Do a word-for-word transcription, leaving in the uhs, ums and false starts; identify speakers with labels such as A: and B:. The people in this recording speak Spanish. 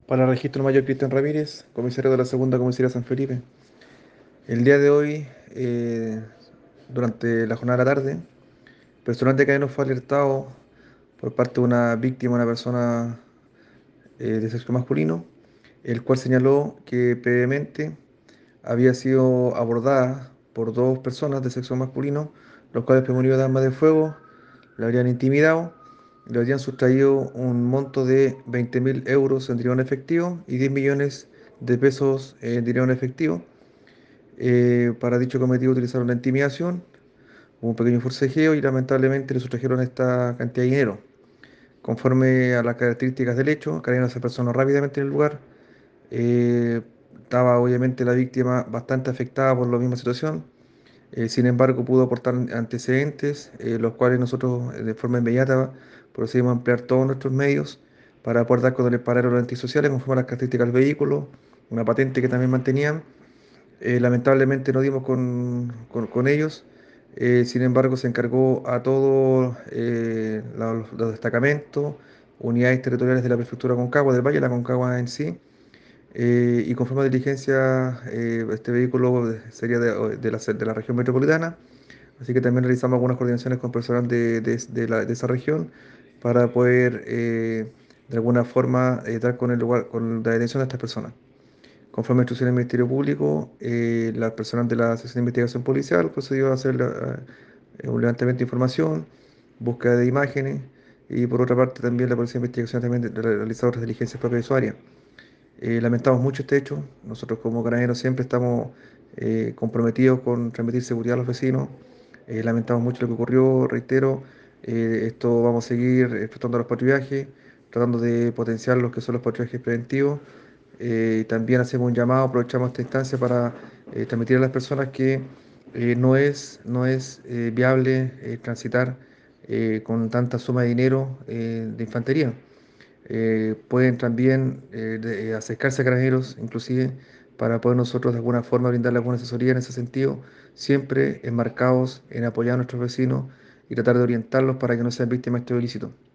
A: Para registro mayor Cristian Ramírez, comisario de la Segunda Comisaría San Felipe. El día de hoy, eh, durante la jornada de la tarde, personal de cadena fue alertado por parte de una víctima, una persona eh, de sexo masculino, el cual señaló que previamente había sido abordada por dos personas de sexo masculino, los cuales premonido de armas de fuego, le habrían intimidado, le habrían sustraído un monto de veinte mil euros en dinero en efectivo y diez millones de pesos en dinero en efectivo. Eh, para dicho cometido utilizaron la intimidación, hubo un pequeño forcejeo y lamentablemente le sustrajeron esta cantidad de dinero. Conforme a las características del hecho, Carabineros se personó rápidamente en el lugar. Eh, Estaba obviamente la víctima bastante afectada por la misma situación. Eh, sin embargo, pudo aportar antecedentes, eh, los cuales nosotros eh, de forma inmediata procedimos a emplear todos nuestros medios para poder dar con el paradero de los antisociales conforme a las características del vehículo, una patente que también mantenían. Eh, lamentablemente no dimos con, con- con ellos. Eh, sin embargo, se encargó a todos eh, los, los destacamentos, unidades territoriales de la prefectura Concagua, del Valle, la Concagua en sí. Eh, y conforme a diligencia, eh, este vehículo sería de, de la, de la región metropolitana. Así que también realizamos algunas coordinaciones con personal de, de- de la- de esa región para poder eh, de alguna forma eh, dar con el lugar, con la detención de estas personas. Conforme a instrucciones del Ministerio Público, eh, la personal de la sección de investigación policial procedió a hacer la- eh, un levantamiento de información, búsqueda de imágenes y por otra parte también la Policía de Investigación también de- de- realizó otras diligencias propias de su área. Eh, lamentamos mucho este hecho. Nosotros como carabineros siempre estamos eh, comprometidos con transmitir seguridad a los vecinos. Eh, lamentamos mucho lo que ocurrió, reitero. Eh, esto vamos a seguir efectuando los patrullajes, tratando de potenciar los que son los patrullajes preventivos. Eh, también hacemos un llamado, aprovechamos esta instancia para eh, transmitir a las personas que eh, no es, no es eh, viable eh, transitar eh, con tanta suma de dinero eh, de infantería. Eh, pueden también eh, de- eh, acercarse a Carabineros, inclusive, para poder nosotros de alguna forma brindarle alguna asesoría en ese sentido, siempre enmarcados en apoyar a nuestros vecinos y tratar de orientarlos para que no sean víctimas de este ilícito.